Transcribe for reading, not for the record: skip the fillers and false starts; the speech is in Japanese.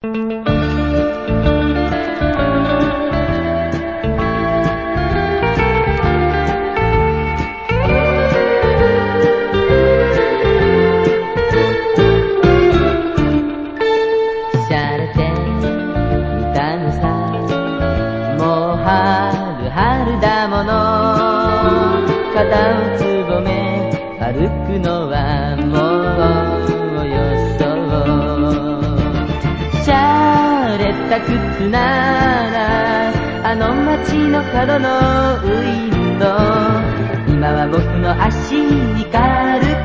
しゃれていたのさ、もう春だもの。肩をつぼめ歩くのはもうよそう。しゃれた靴ならあの街の角のウィンドウ、今は僕の足にかかる